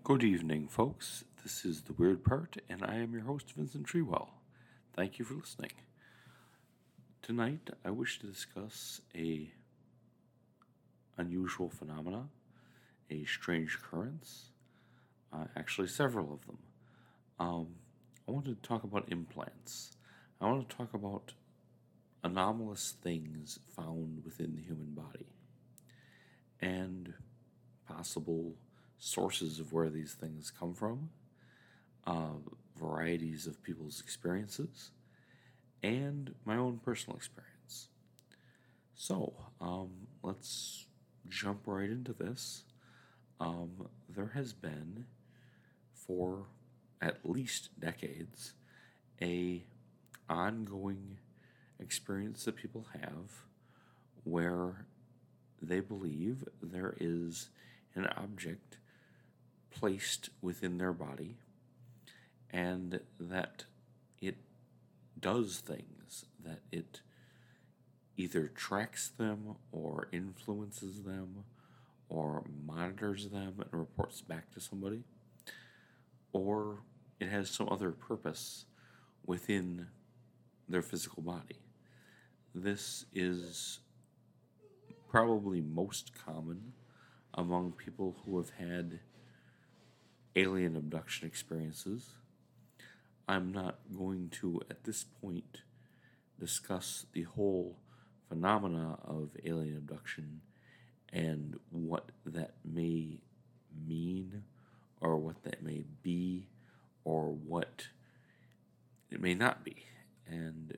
Good evening, folks. This is The Weird Part, and I am your host, Vincent Treewell. Thank you for listening. Tonight, I wish to discuss a unusual phenomena, a strange occurrence, actually several of them. I want to talk about implants. I want to talk about anomalous things found within the human body and possible sources of where these things come from, varieties of people's experiences, and my own personal experience. So, let's jump right into this. There has been, for at least decades, a ongoing experience that people have where they believe there is an object placed within their body and that it does things, that it either tracks them or influences them or monitors them and reports back to somebody, or it has some other purpose within their physical body. This is probably most common among people who have had alien abduction experiences. I'm not going to, at this point, discuss the whole phenomena of alien abduction and what that may mean or what that may be or what it may not be. And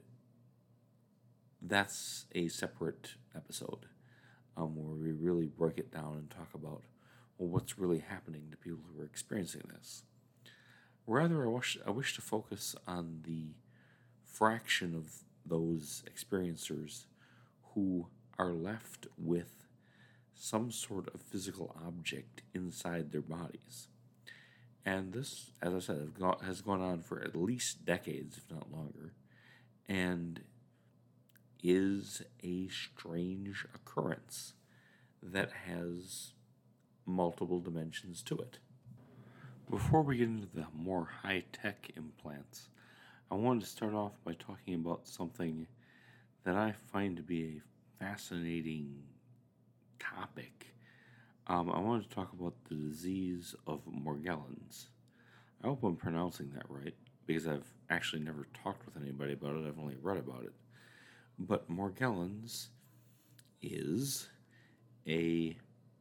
that's a separate episode where we really break it down and talk about what's really happening to people who are experiencing this. Rather, I wish to focus on the fraction of those experiencers who are left with some sort of physical object inside their bodies. And this, as I said, has gone on for at least decades, if not longer, and is a strange occurrence that has multiple dimensions to it. Before we get into the more high-tech implants, I wanted to start off by talking about something that I find to be a fascinating topic. I wanted to talk about the disease of Morgellons. I hope I'm pronouncing that right, because I've actually never talked with anybody about it. I've only read about it. But Morgellons is a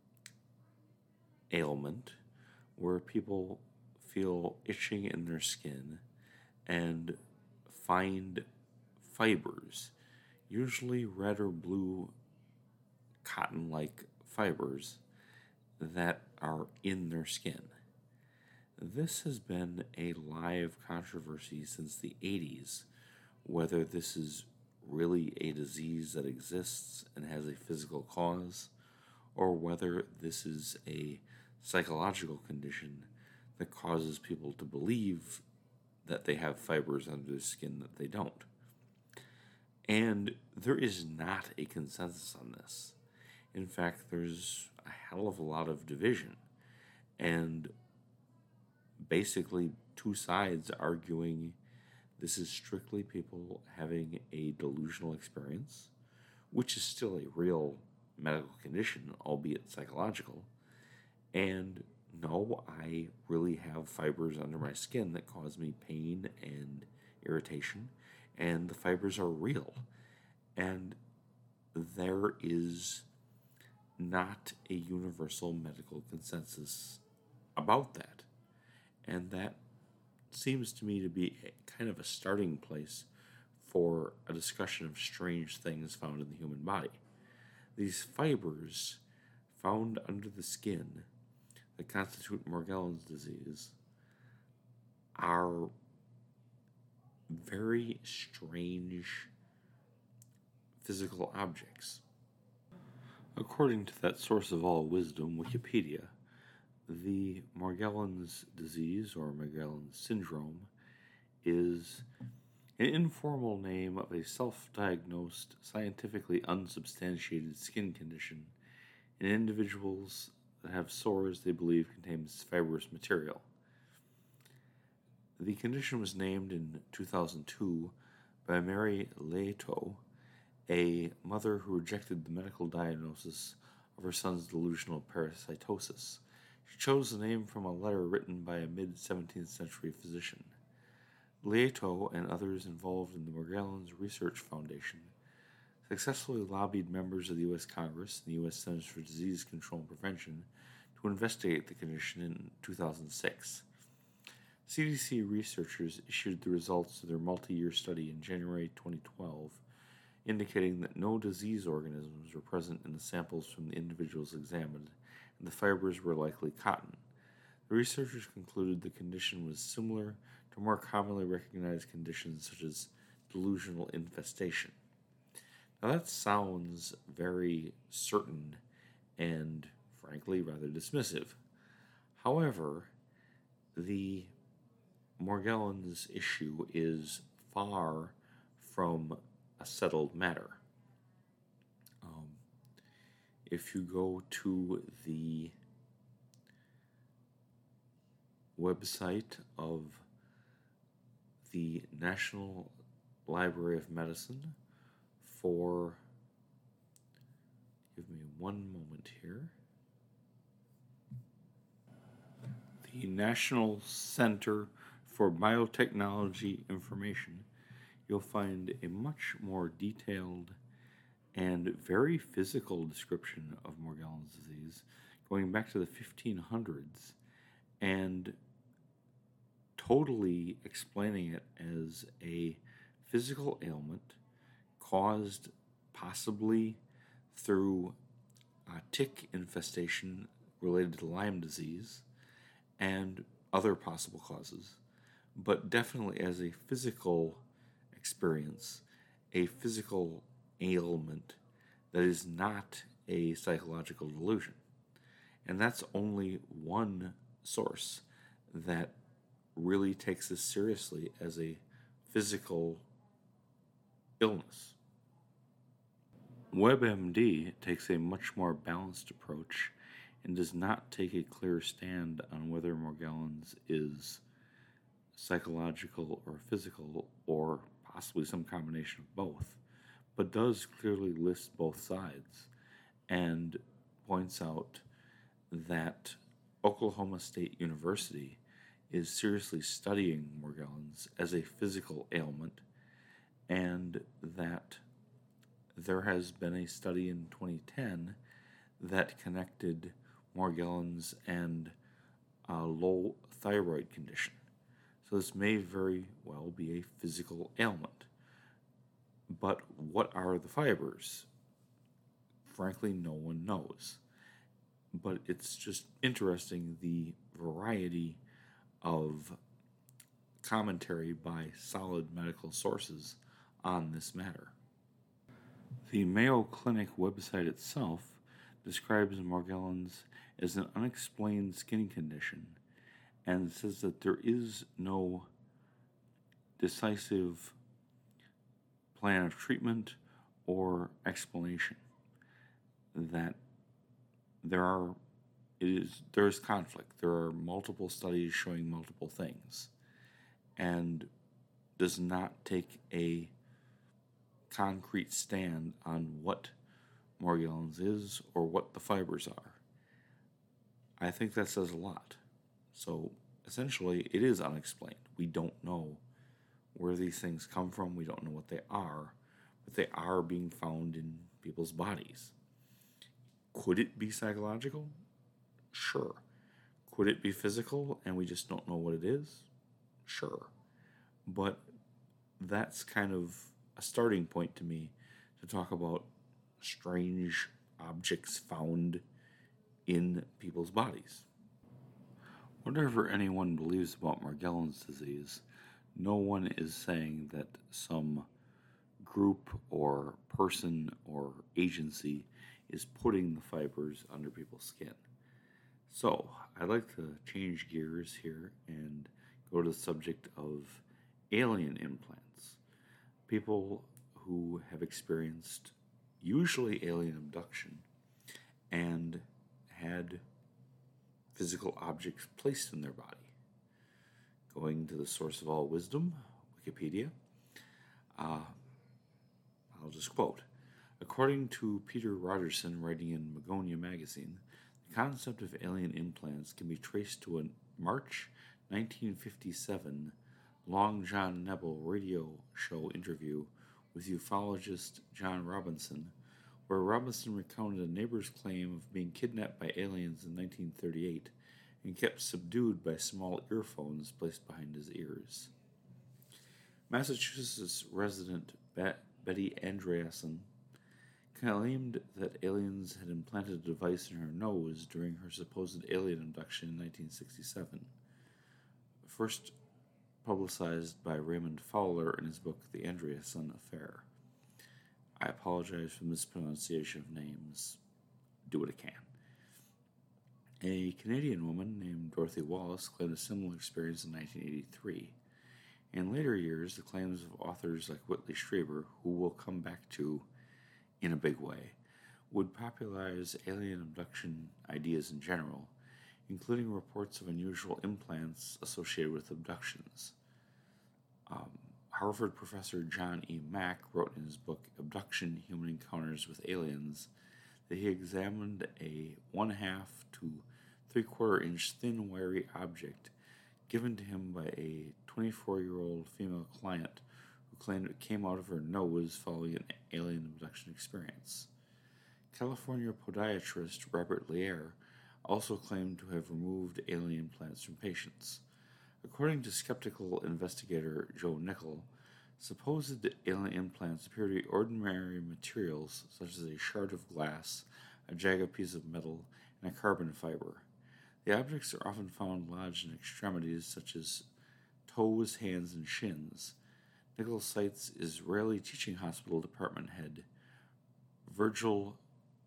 ailment where people feel itching in their skin and find fibers, usually red or blue cotton-like fibers, that are in their skin. This has been a live controversy since the 80s, whether this is really a disease that exists and has a physical cause, or whether this is a psychological condition that causes people to believe that they have fibers under their skin that they don't. And there is not a consensus on this. In fact, there's a hell of a lot of division, and basically two sides arguing this is strictly people having a delusional experience, which is still a real medical condition, albeit psychological, and no, I really have fibers under my skin that cause me pain and irritation, and the fibers are real. And there is not a universal medical consensus about that. And that seems to me to be kind of a starting place for a discussion of strange things found in the human body. These fibers found under the skin that constitute Morgellons disease are very strange physical objects. According to that source of all wisdom, Wikipedia, the Morgellons disease or Morgellons syndrome is an informal name of a self-diagnosed, scientifically unsubstantiated skin condition in individuals that have sores they believe contains fibrous material. The condition was named in 2002 by Mary Leto, a mother who rejected the medical diagnosis of her son's delusional parasitosis. She chose the name from a letter written by a mid-17th century physician. Leto and others involved in the Morgellons Research Foundation successfully lobbied members of the U.S. Congress and the U.S. Centers for Disease Control and Prevention to investigate the condition in 2006. CDC researchers issued the results of their multi-year study in January 2012, indicating that no disease organisms were present in the samples from the individuals examined, and the fibers were likely cotton. The researchers concluded the condition was similar to more commonly recognized conditions such as delusional infestation. Now that sounds very certain and, frankly, rather dismissive. However, the Morgellons issue is far from a settled matter. If you go to the website of the National Library of Medicine give me one moment here. The National Center for Biotechnology Information, you'll find a much more detailed and very physical description of Morgellons disease going back to the 1500s and totally explaining it as a physical ailment caused possibly through tick infestation related to Lyme disease and other possible causes, but definitely as a physical experience, a physical ailment that is not a psychological delusion. And that's only one source that really takes this seriously as a physical illness. WebMD takes a much more balanced approach and does not take a clear stand on whether Morgellons is psychological or physical or possibly some combination of both, but does clearly list both sides and points out that Oklahoma State University is seriously studying Morgellons as a physical ailment, and that there has been a study in 2010 that connected Morgellons and a low thyroid condition. So this may very well be a physical ailment. But what are the fibers? Frankly, no one knows. But it's just interesting the variety of commentary by solid medical sources on this matter. The Mayo Clinic website itself describes Morgellons as an unexplained skin condition and says that there is no decisive plan of treatment or explanation, that there is conflict. There are multiple studies showing multiple things, and does not take a concrete stand on what Morgellons is or what the fibers are. I think that says a lot. So essentially, it is unexplained. We don't know where these things come from. We don't know what they are, but they are being found in people's bodies. Could it be psychological? Sure. Could it be physical and we just don't know what it is? Sure. But that's kind of a starting point to me to talk about strange objects found in people's bodies. Whatever anyone believes about Morgellons disease, no one is saying that some group or person or agency is putting the fibers under people's skin. So, I'd like to change gears here and go to the subject of alien implants. People who have experienced usually alien abduction and had physical objects placed in their body. Going to the source of all wisdom, Wikipedia, I'll just quote. According to Peter Rogerson, writing in Magonia magazine, the concept of alien implants can be traced to a March 1957 Long John Nebel radio show interview with ufologist John Robinson, where Robinson recounted a neighbor's claim of being kidnapped by aliens in 1938 and kept subdued by small earphones placed behind his ears. Massachusetts resident Betty Andreasen claimed that aliens had implanted a device in her nose during her supposed alien abduction in 1967, first publicized by Raymond Fowler in his book The Andreasen Affair. I apologize for mispronunciation of names. Do what I can. A Canadian woman named Dorothy Wallace claimed a similar experience in 1983. In later years, the claims of authors like Whitley Strieber, who we'll come back to in a big way, would popularize alien abduction ideas in general, including reports of unusual implants associated with abductions. Harvard professor John E. Mack wrote in his book Abduction: Human Encounters with Aliens that he examined a 1/2 to 3/4 inch thin, wiry object given to him by a 24-year-old female client who claimed it came out of her nose following an alien abduction experience. California podiatrist Robert Lear also claimed to have removed alien implants from patients. According to skeptical investigator Joe Nickel, supposed alien implants appear to be ordinary materials such as a shard of glass, a jagged piece of metal, and a carbon fiber. The objects are often found lodged in extremities such as toes, hands, and shins. Nickel cites Israeli teaching hospital department head Virgil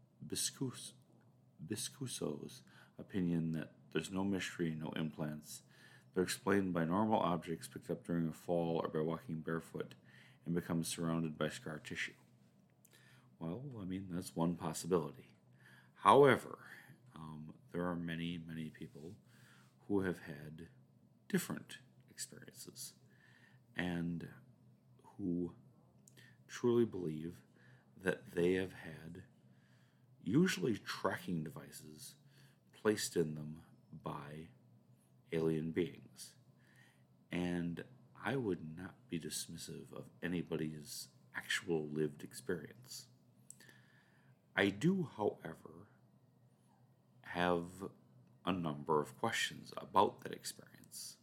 Biscuso's opinion that there's no mystery, no implants. They're explained by normal objects picked up during a fall or by walking barefoot and become surrounded by scar tissue. Well, that's one possibility. However, there are many, many people who have had different experiences and who truly believe that they have had usually tracking devices placed in them by alien beings. And I would not be dismissive of anybody's actual lived experience. I do, however, have a number of questions about that experience.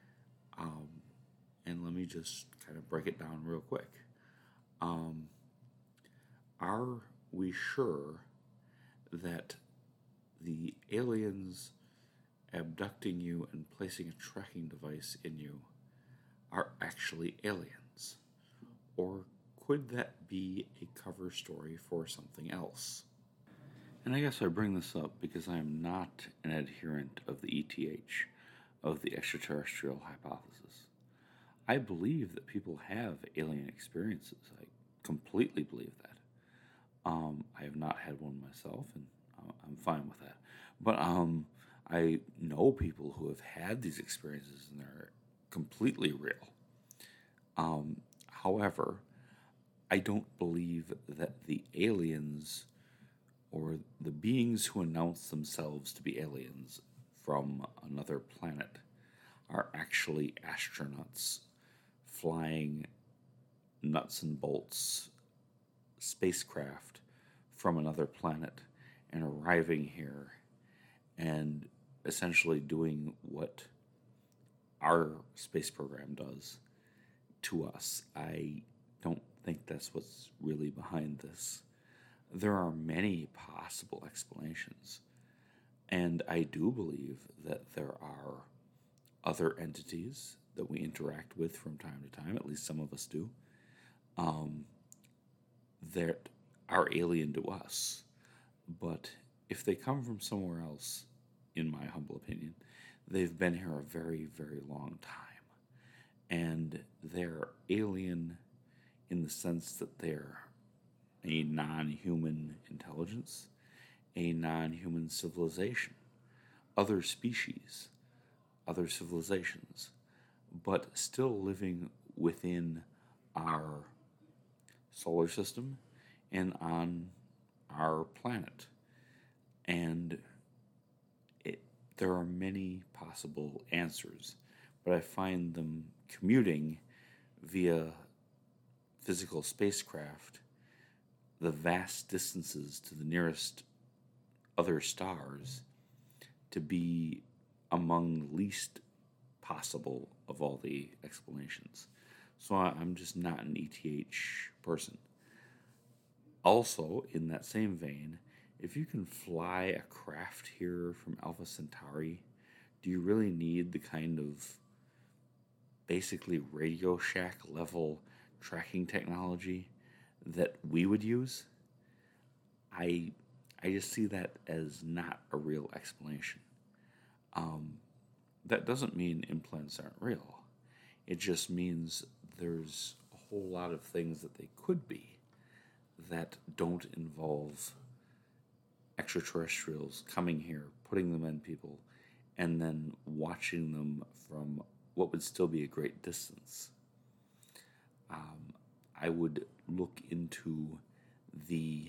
And let me just kind of break it down real quick. Are we sure that the aliens abducting you and placing a tracking device in you are actually aliens? Or could that be a cover story for something else? And I guess I bring this up because I am not an adherent of the ETH, of the extraterrestrial hypothesis. I believe that people have alien experiences. I completely believe that. I have not had one myself, and I'm fine with that. But I know people who have had these experiences, and they're completely real. However, I don't believe that the aliens or the beings who announce themselves to be aliens from another planet are actually astronauts flying nuts and bolts spacecraft from another planet and arriving here and essentially doing what our space program does to us. I don't think that's what's really behind this. There are many possible explanations, and I do believe that there are other entities that we interact with from time to time, at least some of us do, that are alien to us. But if they come from somewhere else, in my humble opinion, they've been here a very, very long time. And they're alien in the sense that they're a non-human intelligence, a non-human civilization. other species, other civilizations, but still living within our solar system and on our planet. And it, there are many possible answers, but I find them commuting via physical spacecraft the vast distances to the nearest other stars to be among the least possible of all the explanations. So I'm just not an ETH person. Also, in that same vein, if you can fly a craft here from Alpha Centauri, do you really need the kind of basically Radio Shack level tracking technology that we would use? I I just see that as not a real explanation. That doesn't mean implants aren't real. It just means there's a whole lot of things that they could be that don't involve extraterrestrials coming here, putting them in people, and then watching them from what would still be a great distance. I would look into the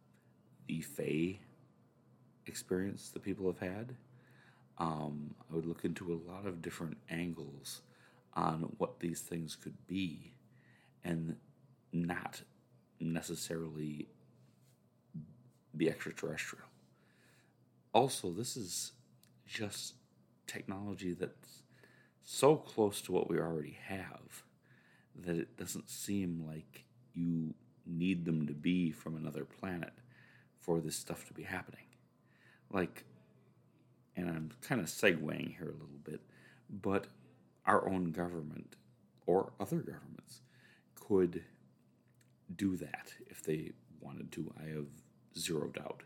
Fae experience that people have had. I would look into a lot of different angles on what these things could be, and not necessarily be extraterrestrial. Also, this is just technology that's so close to what we already have that it doesn't seem like you need them to be from another planet for this stuff to be happening. Like, and I'm kind of segueing here a little bit, but our own government or other governments could do that if they wanted to. I have zero doubt.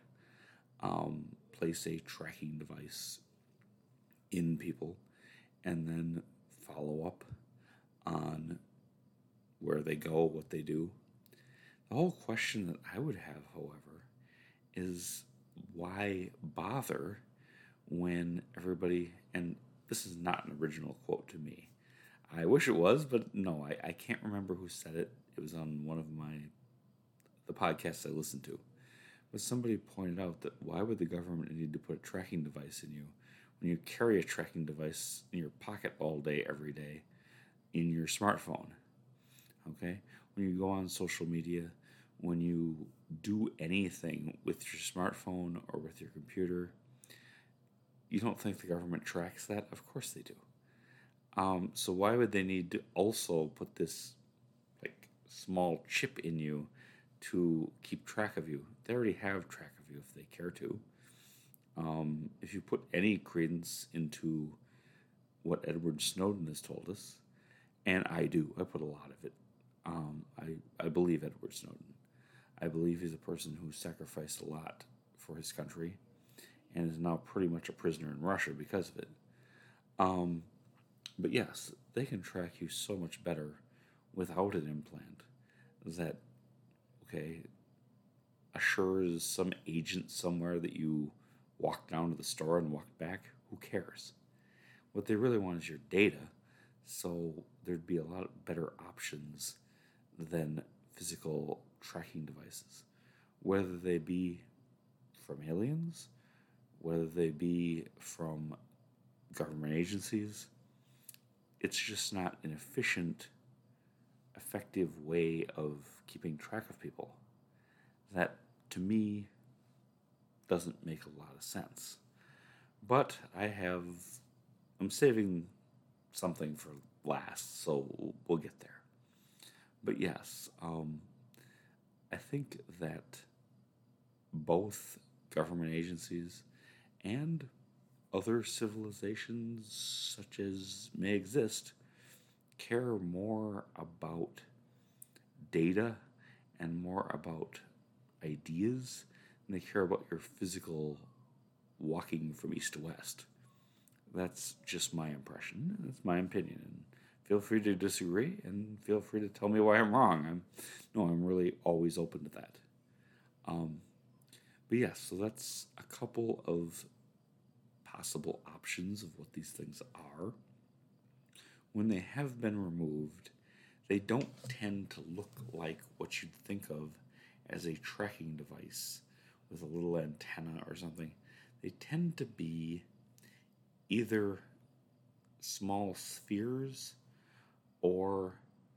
Place a tracking device in people and then follow up on where they go, what they do. The whole question that I would have, however, is why bother when everybody, and this is not an original quote to me. I wish it was, but no, I can't remember who said it. It was on one of the podcasts I listened to. But somebody pointed out that why would the government need to put a tracking device in you when you carry a tracking device in your pocket all day, every day, in your smartphone? Okay? When you go on social media, when you do anything with your smartphone or with your computer, you don't think the government tracks that? Of course they do. So why would they need to also put this like small chip in you to keep track of you? They already have track of you if they care to. If you put any credence into what Edward Snowden has told us, and I do, I put a lot of it. I believe Edward Snowden. I believe he's a person who sacrificed a lot for his country and is now pretty much a prisoner in Russia because of it. But yes, they can track you so much better without an implant that, okay, assures some agent somewhere that you walked down to the store and walked back. Who cares? What they really want is your data, so there'd be a lot better options than physical tracking devices, whether they be from aliens, whether they be from government agencies. It's just not an efficient, effective way of keeping track of people. That, to me, doesn't make a lot of sense. But I'm saving something for last, so we'll get there. But yes, I think that both government agencies and other civilizations, such as may exist, care more about data and more about ideas than they care about your physical walking from east to west. That's just my impression. That's my opinion. And feel free to disagree, and feel free to tell me why I'm wrong. I'm really always open to that. But yes, so that's a couple of possible options of what these things are. When they have been removed, they don't tend to look like what you'd think of as a tracking device with a little antenna or something. They tend to be either small spheres or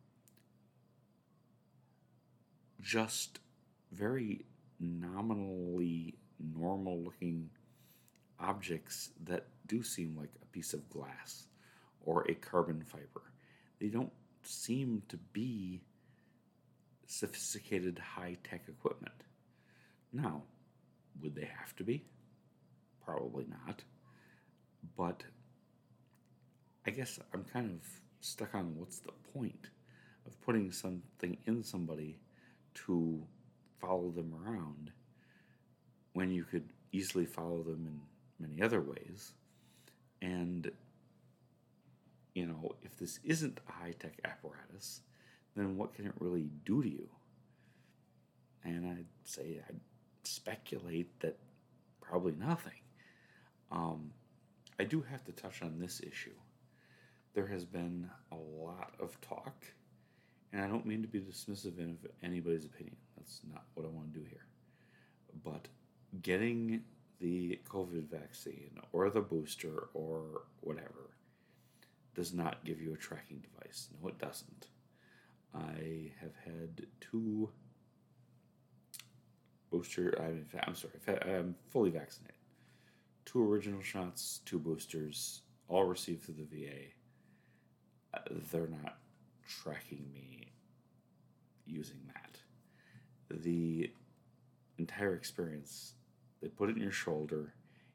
just very nominally normal looking objects that do seem like a piece of glass or a carbon fiber. They don't seem to be sophisticated high-tech equipment. Now, would they have to be? Probably not. But I guess I'm kind of stuck on what's the point of putting something in somebody to follow them around when you could easily follow them in many other ways. And, if this isn't a high-tech apparatus, then what can it really do to you? And I'd speculate that probably nothing. I do have to touch on this issue. There has been a lot of talk, and I don't mean to be dismissive of anybody's opinion. That's not what I want to do here. But getting the COVID vaccine or the booster or whatever does not give you a tracking device. No, it doesn't. I have had 2 I'm fully vaccinated. 2 original shots, 2 boosters, all received through the VA. They're not tracking me using that. The entire experience, they put it in your shoulder.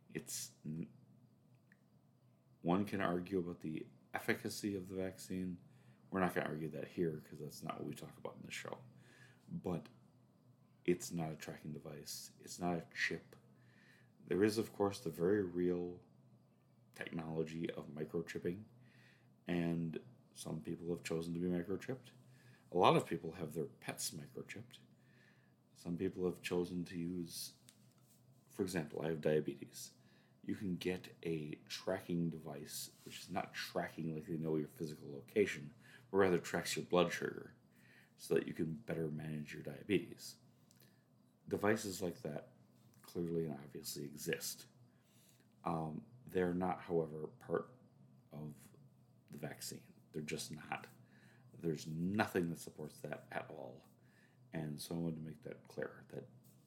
One can argue about the efficacy of the vaccine. We're not going to argue that here because that's not what we talk about in the show. But it's not a tracking device. It's not a chip. There is, of course, the very real technology of microchipping, and some people have chosen to be microchipped. A lot of people have their pets microchipped. Some people have chosen to use, for example, I have diabetes. You can get a tracking device, which is not tracking like they know your physical location, but rather tracks your blood sugar so that you can better manage your diabetes. Devices like that clearly and obviously exist. They're not, however, part of the vaccine. They're just not. There's nothing that supports that at all. And so I wanted to make that clear, that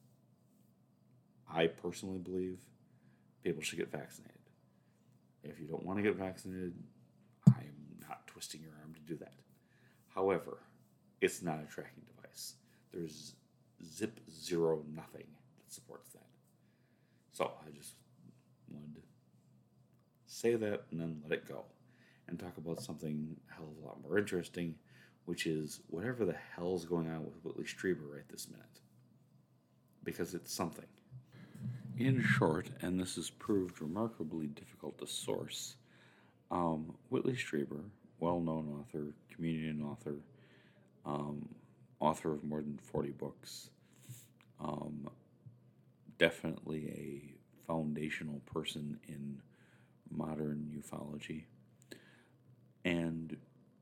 I personally believe people should get vaccinated. If you don't want to get vaccinated, I'm not twisting your arm to do that. However, it's not a tracking device. There's zero nothing that supports that. So I just wanted to say that and then let it go and talk about something a hell of a lot more interesting, which is whatever the hell's going on with Whitley Strieber right this minute. Because it's something. In short, and this has proved remarkably difficult to source, Whitley Strieber, well-known author, comedian author, author of more than 40 books, definitely a foundational person in modern ufology, and,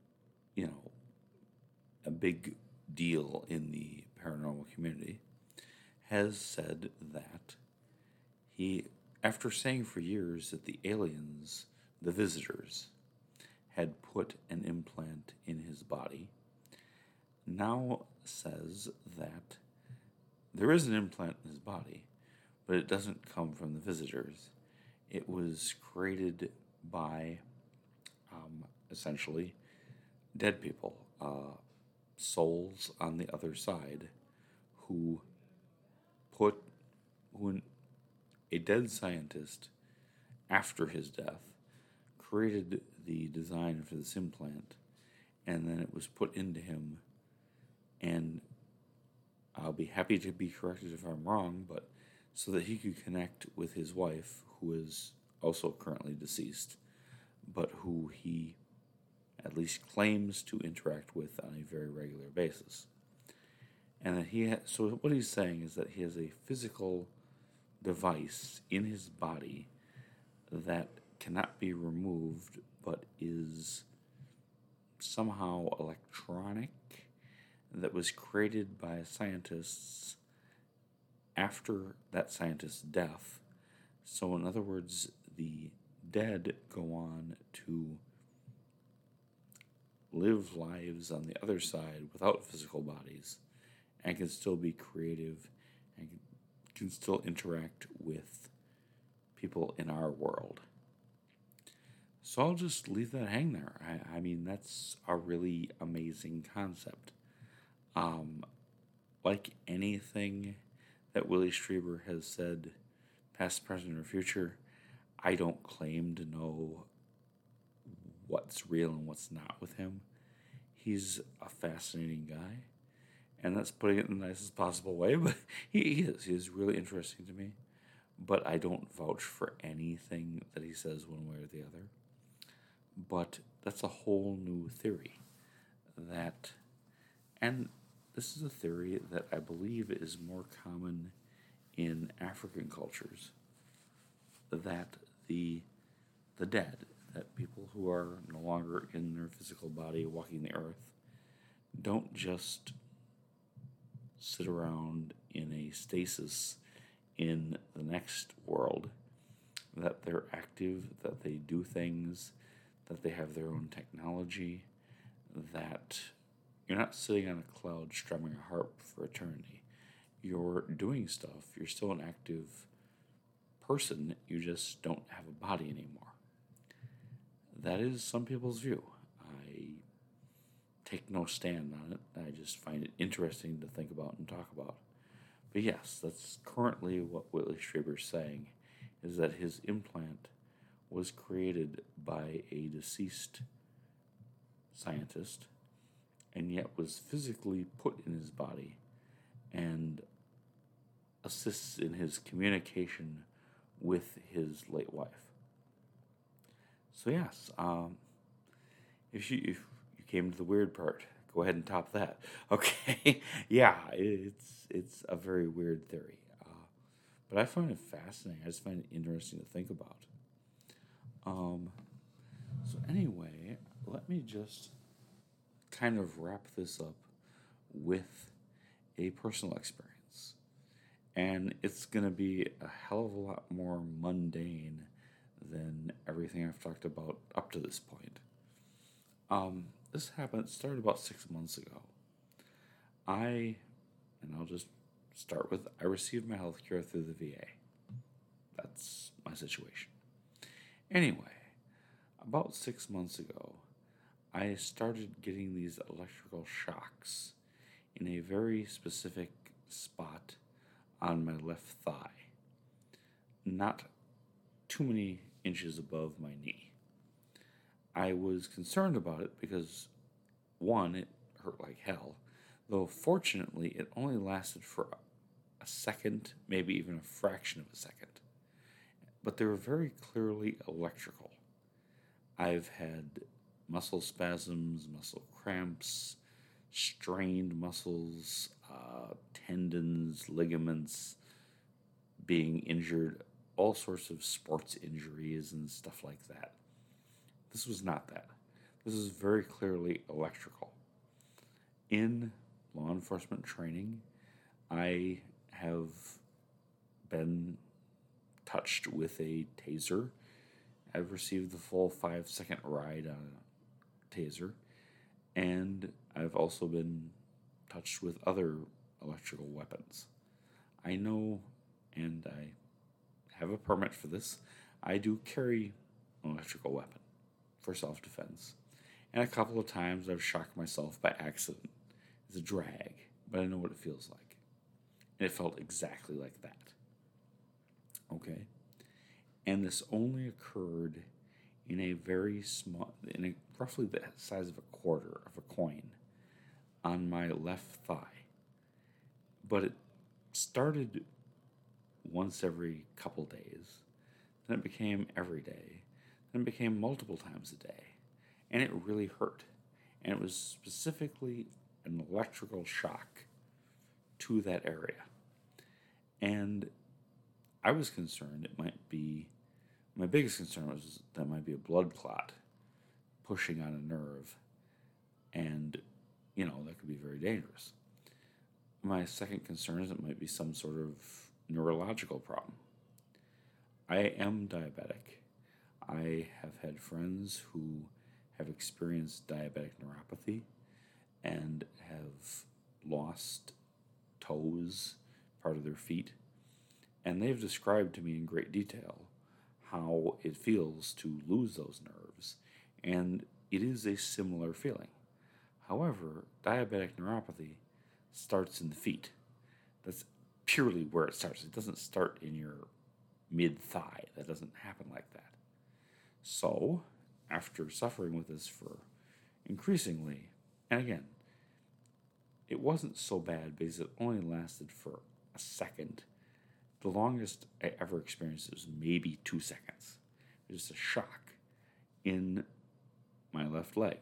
a big deal in the paranormal community, has said that he, after saying for years that the aliens, the visitors, had put an implant in his body, now says that there is an implant in his body, but it doesn't come from the visitors. It was created by, essentially, dead people, souls on the other side, when a dead scientist, after his death, created the design for this implant, and then it was put into him, and I'll be happy to be corrected if I'm wrong, but so that he could connect with his wife, who is also currently deceased, but who he at least claims to interact with on a very regular basis. And that so what he's saying is that he has a physical device in his body that cannot be removed but is somehow electronic, that was created by scientists after that scientist's death. So, in other words, the dead go on to live lives on the other side without physical bodies and can still be creative and can still interact with people in our world. So I'll just leave that hang there. I mean, that's a really amazing concept. Like anything that Willie Strieber has said, past, present, or future, I don't claim to know what's real and what's not with him. He's a fascinating guy, and that's putting it in the nicest possible way, but he is. He is really interesting to me, but I don't vouch for anything that he says one way or the other. But that's a whole new theory that, and this is a theory that I believe is more common in African cultures, that the dead, that people who are no longer in their physical body walking the earth, don't just sit around in a stasis in the next world, that they're active, that they do things, that they have their own technology, that you're not sitting on a cloud strumming a harp for eternity. You're doing stuff. You're still an active person. You just don't have a body anymore. That is some people's view. I take no stand on it. I just find it interesting to think about and talk about. But yes, that's currently what Willie Strieber's saying, is that his implant was created by a deceased scientist and yet was physically put in his body and assists in his communication with his late wife. So yes, if you came to the weird part, go ahead and top that. Okay, yeah, it's a very weird theory, but I find it fascinating. I just find it interesting to think about. So anyway, let me just kind of wrap this up with a personal experience. And it's going to be a hell of a lot more mundane than everything I've talked about up to this point. This started about 6 months ago. And I'll just start with, I received my health care through the VA. That's my situation. Anyway, about 6 months ago, I started getting these electrical shocks in a very specific spot on my left thigh, not too many inches above my knee. I was concerned about it because, one, it hurt like hell, though fortunately it only lasted for a second, maybe even a fraction of a second. But they were very clearly electrical. I've had muscle spasms, muscle cramps, strained muscles, tendons, ligaments being injured, all sorts of sports injuries and stuff like that. This was not that. This is very clearly electrical. In law enforcement training, I have been touched with a taser. I've received the full 5-second ride on a taser, and I've also been touched with other electrical weapons. I know, and I have a permit for this, I do carry an electrical weapon for self-defense. And a couple of times I've shocked myself by accident. It's a drag, but I know what it feels like. And it felt exactly like that. Okay? And this only occurred in a very small, roughly the size of a quarter of a coin on my left thigh. But it started once every couple days. Then it became every day. Then it became multiple times a day. And it really hurt. And it was specifically an electrical shock to that area. And I was concerned it might be My biggest concern was that might be a blood clot pushing on a nerve, and, that could be very dangerous. My second concern is it might be some sort of neurological problem. I am diabetic. I have had friends who have experienced diabetic neuropathy and have lost toes, part of their feet, and they've described to me in great detail how it feels to lose those nerves, and it is a similar feeling. However, diabetic neuropathy starts in the feet. That's purely where it starts. It doesn't start in your mid thigh. That doesn't happen like that. So, after suffering with this for increasingly, and again, it wasn't so bad because it only lasted for a second. The longest I ever experienced was maybe 2 seconds. It was just a shock in my left leg.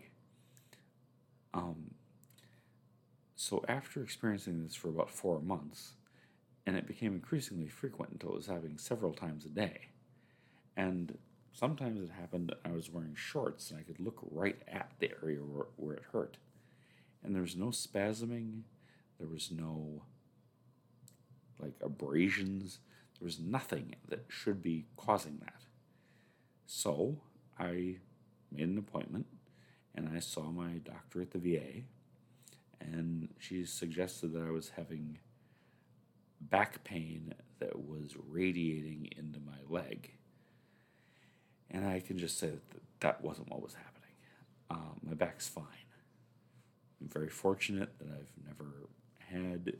So after experiencing this for about 4 months, and it became increasingly frequent until it was happening several times a day, and sometimes it happened I was wearing shorts and I could look right at the area where it hurt. And there was no spasming, there was no abrasions, there was nothing that should be causing that. So I made an appointment and I saw my doctor at the VA, and she suggested that I was having back pain that was radiating into my leg. And I can just say that wasn't what was happening. My back's fine. I'm very fortunate that I've never had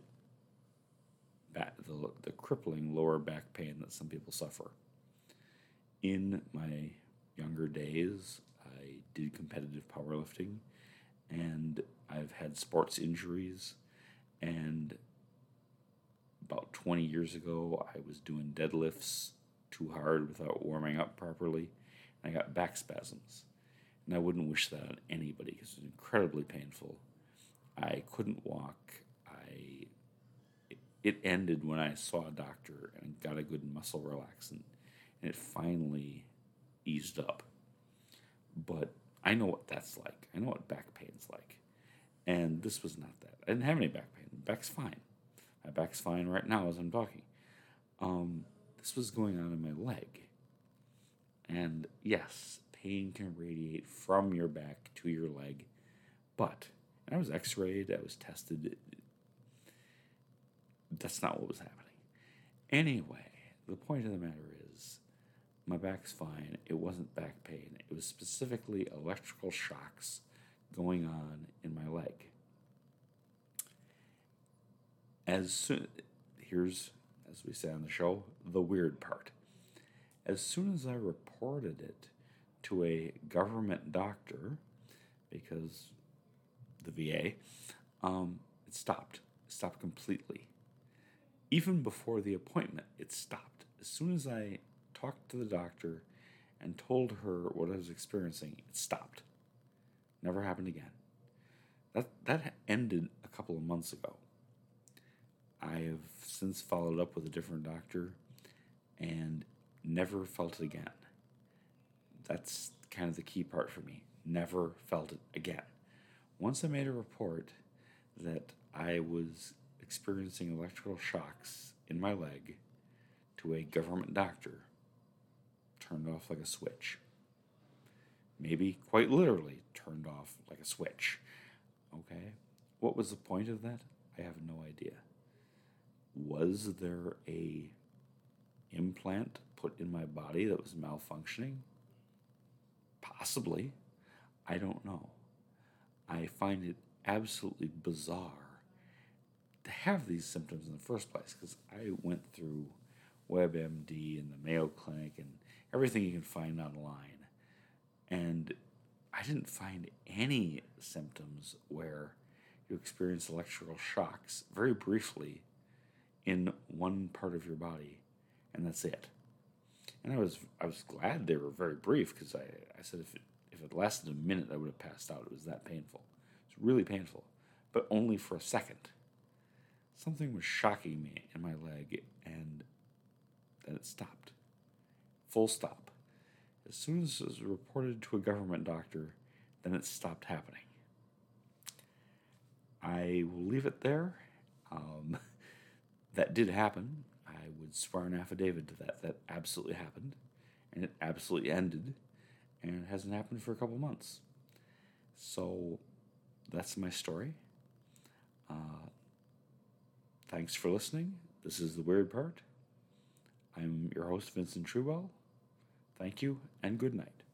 the crippling lower back pain that some people suffer. In my younger days, I did competitive powerlifting, and I've had sports injuries, and about 20 years ago, I was doing deadlifts too hard without warming up properly, and I got back spasms. And I wouldn't wish that on anybody because it was incredibly painful. I couldn't walk. It ended when I saw a doctor and got a good muscle relaxant, and it finally eased up. But I know what that's like. I know what back pain's like. And this was not that. I didn't have any back pain. Back's fine. My back's fine right now as I'm talking. This was going on in my leg. And yes, pain can radiate from your back to your leg. But, and I was x-rayed, I was tested. That's not what was happening. Anyway, the point of the matter is, my back's fine. It wasn't back pain. It was specifically electrical shocks going on in my leg. Here's, as we say on the show, the weird part. As soon as I reported it to a government doctor, because the VA, it stopped. It stopped completely. Even before the appointment, it stopped. As soon as I talked to the doctor and told her what I was experiencing, it stopped. Never happened again. That ended a couple of months ago. I have since followed up with a different doctor and never felt it again. That's kind of the key part for me. Never felt it again. Once I made a report that I was experiencing electrical shocks in my leg to a government doctor, turned off like a switch. Maybe quite literally turned off like a switch. Okay? What was the point of that? I have no idea. Was there a implant put in my body that was malfunctioning? Possibly. I don't know. I find it absolutely bizarre to have these symptoms in the first place, because I went through WebMD and the Mayo Clinic and everything you can find online, and I didn't find any symptoms where you experience electrical shocks very briefly in one part of your body, and that's it. And I was glad they were very brief, because I said if it lasted a minute, I would have passed out. It was that painful. It was really painful, but only for a second. Something was shocking me in my leg, and then it stopped. Full stop. As soon as it was reported to a government doctor, then it stopped happening. I will leave it there. Um, that did happen. I would swear an affidavit to that. That absolutely happened. And it absolutely ended. And it hasn't happened for a couple months. So that's my story. Thanks for listening. This is The Weird Part. I'm your host, Vincent Truewell. Thank you, and good night.